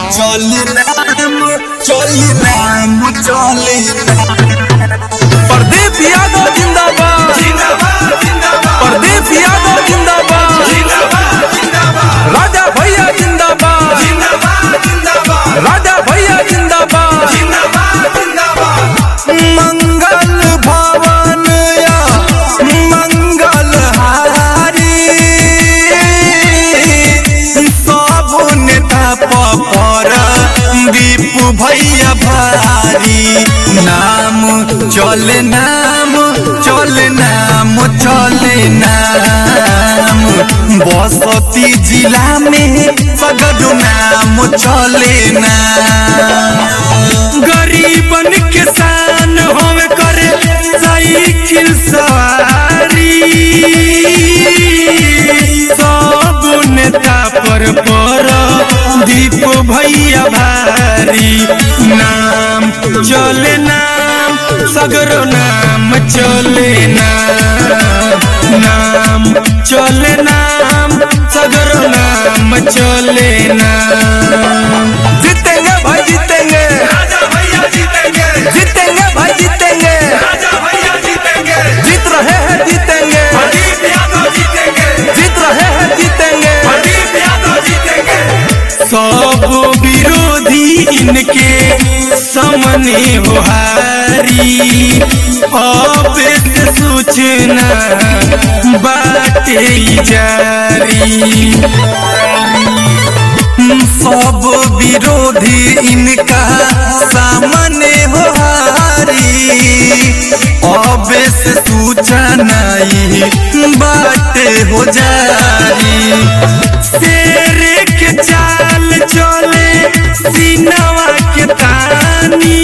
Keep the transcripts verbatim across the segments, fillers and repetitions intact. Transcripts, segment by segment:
चले नाम चले नाम चले प्रदीप यादव जिंदाबाद जिंदाबाद जिंदाबाद प्रदीप यादव जिंदाबाद जिंदाबाद जिंदाबाद राजा भैया जिंदाबाद जिंदाबाद जिंदाबाद राजा भैया जिंदाबाद जिंदाबाद जिंदाबाद मंगल भवन या मंगल हारी सब नेता पर दीपू भैया भारी नाम चले नाम चले नाम चले नाम बसती जिला में सगरो नाम चले नाम गरीबन के शान होवे करे साइकिल सवारी सब नेता पर पर दीप भैया भारी नाम चले नाम सगरो नाम चले नाम नाम चले नाम सगरो नाम चले नाम जीतेंगे भाई जीतेंगे राजा भैया जीतेंगे जीतेंगे भाई जीतेंगे राजा भैया जीतेंगे जीत रहे हैं जीतेंगे प्रदीप यादव जीतेंगे जीत रहे हैं जीतेंगे प्रदीप यादव जीतेंगे सब विरोधी इनके सामने हो हारी अब से सूचना बाटे जारी सब विरोधी इनका सामने हो हारी अब से सूचना बाटे हो जारी शेर के चाल चले सीनवा के तानी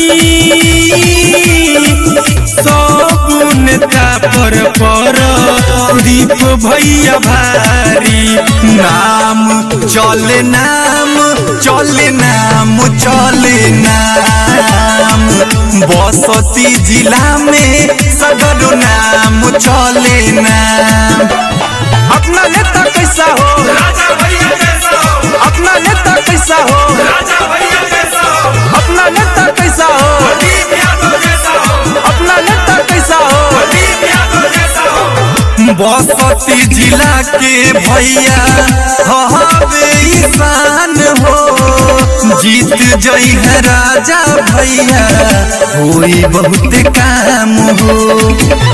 सब नेता पर पर दीप भैया भारी नाम चले नाम चले नाम चले नाम बसती जिला में सगरो नाम चले नाम अपना नेता कैसा हो राजा भैया जैसा हो अपना नेता कैसा हो राजा भैया जैसा हो अपना नेता कैसा हो प्रदीप यादव जैसा हो अपना नेता कैसा हो प्रदीप यादव जैसा हो बसती जिला के भैया हवे ईशान हो जीत जई है राजा भैया होई बहुत काम हो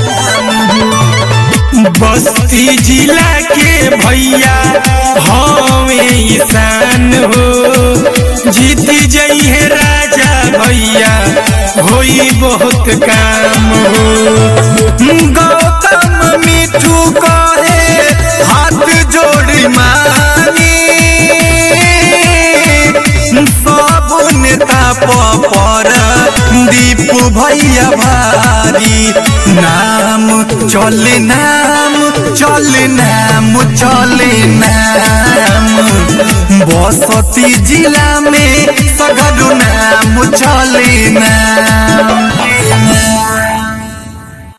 बस्ती जिला के भैया हवे ईशान हो जीत जई है राजा भैया होई बहुत काम हो गौतम मिठू कहे हाथ जोड़ी मानी सब नेता पर दीपू भैया भारी नाम चले नाम चले नाम चले नाम बसती जिला में सगरो नाम चले नाम।